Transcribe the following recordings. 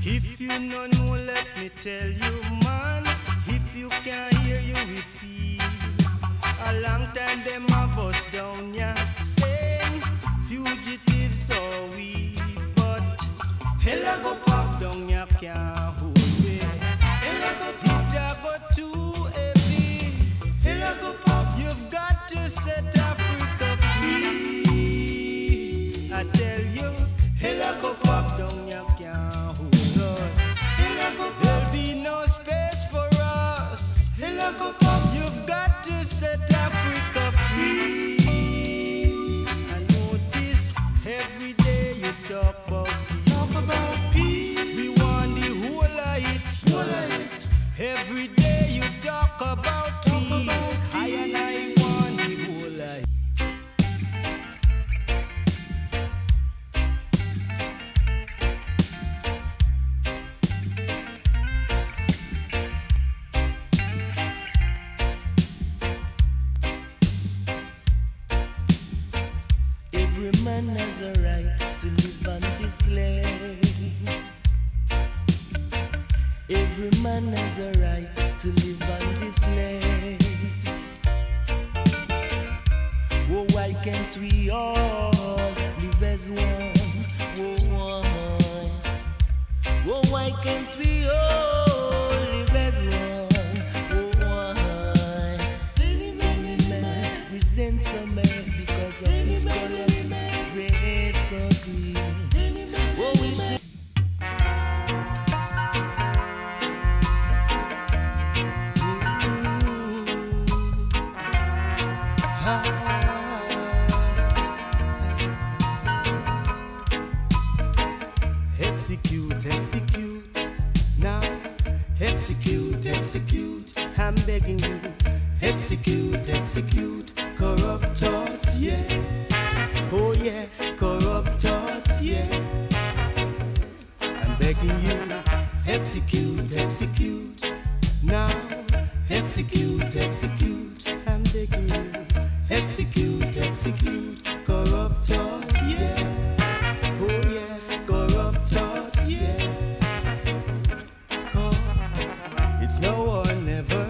If you no know, let me tell you, man. If you can't hear, you will feel. A long time them a bust down ya, saying fugitives are we, but hella go pop down ya can't hold me. Hella go pop, it a go too heavy. Hella go pop, you've got to set Africa free. I tell you, hella go pop down ya can't hold us. There'll be no space for us. Hella go pop, you've got to set Africa free. I notice every day you talk about peace. We want the whole of it. Every day you talk about peace. I and I want the whole of it. Every man has a right to live on this land. Every man has a right to live on this land. Oh, why can't we all live as one? Oh, why can't we all live as one? Oh, many men resent some men because of his color, race, or creed. Oh, we should. Execute, execute, now execute, execute, I'm begging you, execute, execute, corrupt us, yeah, oh yeah, corrupt us, yeah, I'm begging you, execute, execute, now execute, execute, I'm begging you, execute, execute, corrupt us, yeah. Oh yes, corrupt us, yeah. 'Cause it's now or never.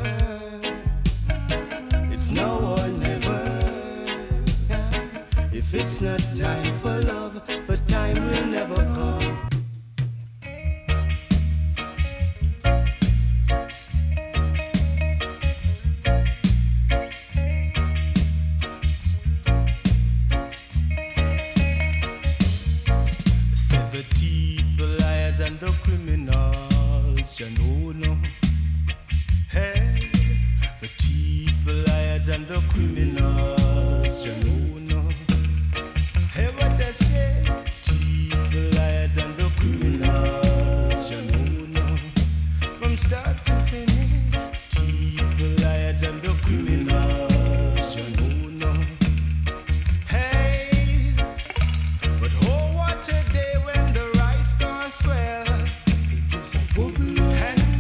It's now or never. If it's not time for love, but time will never come. The thief, the liars, and the criminals, you know. Hey, the thief, the liars, and the criminals, you know. Hey, what they say? Thief, the liars, and the criminals, you know. From start to finish, thief, the liars, and the criminals, you know. Hey, but oh, what a day when the rice can't swell. It's a bubble and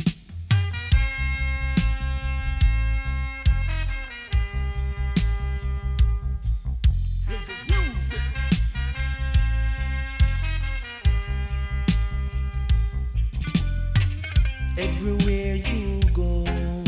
Everywhere you go,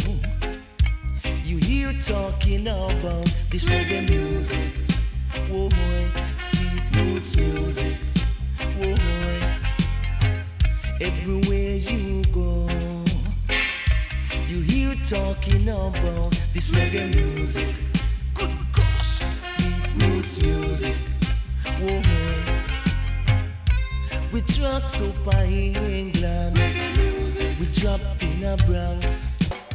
you hear talking about this reggae music. Oh boy, sweet roots music. Oh boy, everywhere you go, you hear talking about this reggae music. Good gosh, sweet roots music. Oh boy, we trucks up in England. We drop in a Bronx.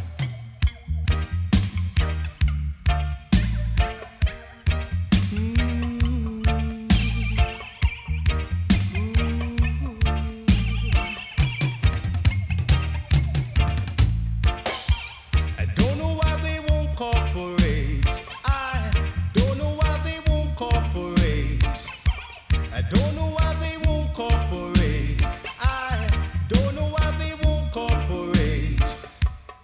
I don't know why they won't cooperate. I don't know why they won't cooperate. I don't know why they won't cooperate. I don't know why they won't cooperate.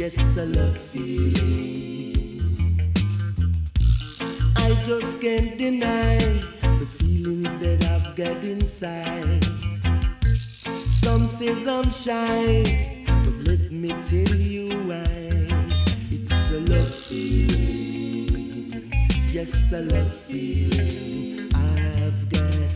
Yes, I love feeling. I just can't deny the feelings that I've got inside. Some says I'm shy, but let me tell you why. It's a love feeling. Yes, I love feeling.